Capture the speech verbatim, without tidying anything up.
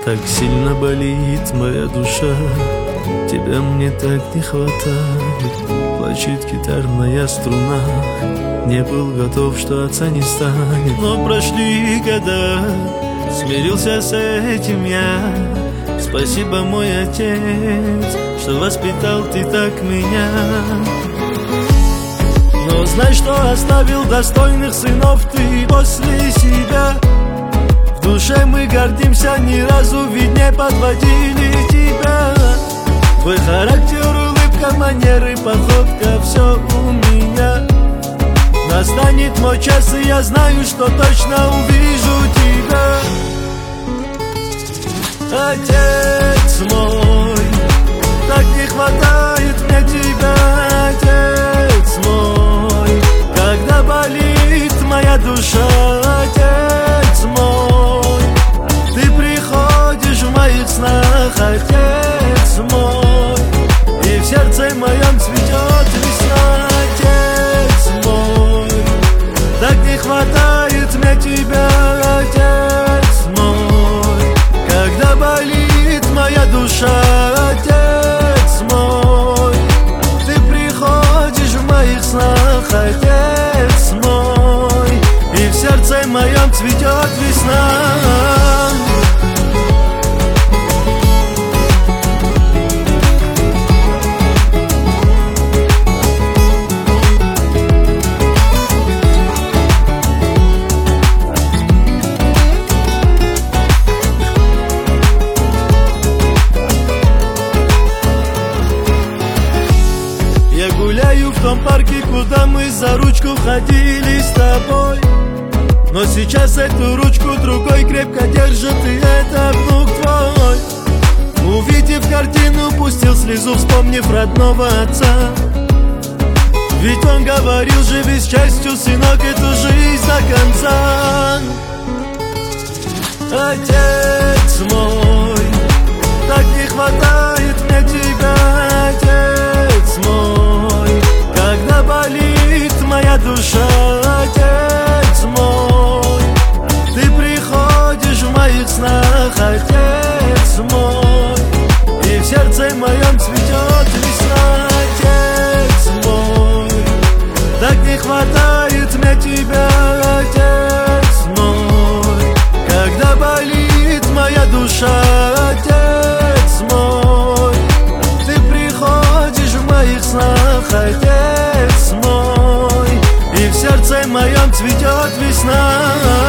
Так сильно болит моя душа, тебя мне так не хватает. Плачет гитарная струна, не был готов, что отца не станет. Но прошли года, смирился с этим я. Спасибо, мой отец, что воспитал ты так меня. Но знай, что оставил достойных сынов ты после себя. В душе мы гордимся, ни разу ведь не подводили тебя. Твой характер, улыбка, манеры, походка, все у меня. Настанет мой час, и я знаю, что точно увижу тебя. Отец мой, так не хватает мне тебя, отец мой. Когда болит моя душа, отец мой, ты приходишь в моих снах, отец мой, и в сердце моем цветет весна, отец мой. Так не хватает мне тебя, отец мой. Когда болит моя душа, отец мой, ты приходишь в моих снах, отец мой, и в сердце моем цветет весна. Я гуляю в том парке, куда мы за ручку ходили с тобой. Но сейчас эту ручку другой крепко держит, и это внук твой. Увидев картину, пустил слезу, вспомнив родного отца. Ведь он говорил: живи с частью, сынок, эту жизнь до конца. Отец мой, так не хватает мне тебя, отец мой. Когда болит моя душа, отец мой, ты приходишь в моих снах, отец мой, и в сердце моем цветет весна, отец мой. Так не хватает мне тебя, отец мой. Когда болит моя душа, отец мой, ты приходишь в моих снах, отец мой, и в сердце моем цветет весна.